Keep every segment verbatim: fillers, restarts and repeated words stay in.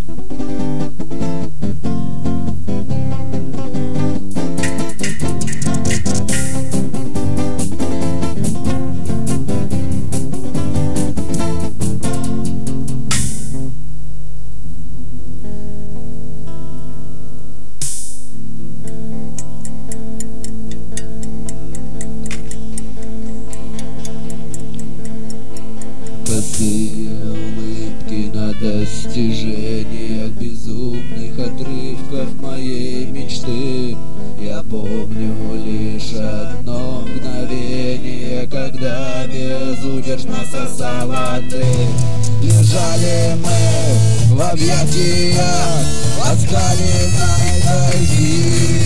Улыбки на достижениях безумных отрывков моей мечты. Я помню лишь одно мгновение, когда безудержно сосала ты. Лежали мы в объятиях оскаленной тайги.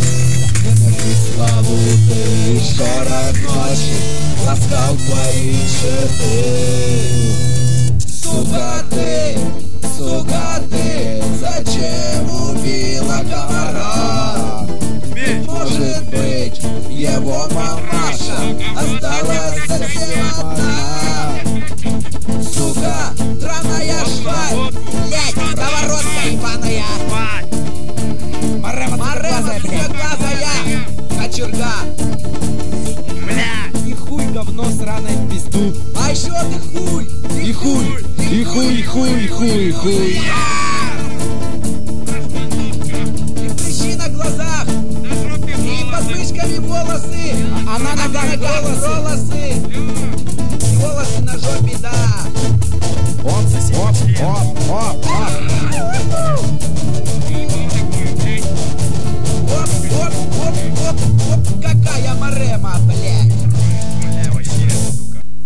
Пресловутый шорох ночи ласкал твои черты. Сука ты, сука ты, зачем убила комара? Может быть, его мамаша осталась совсем одна. Сука, драная шваль, блять, сковородка ебаная. Марема, светлоглазая кочерга. Бля, и хуй говно сраное в пизду. А еще ты хуй, и хуй, и хуй, и хуй, и хуй, и хуй. И прыщи на глазах, и под мышками волосы. Она на ногах волосы. Волосы на жопе, да. Оп, оп, оп.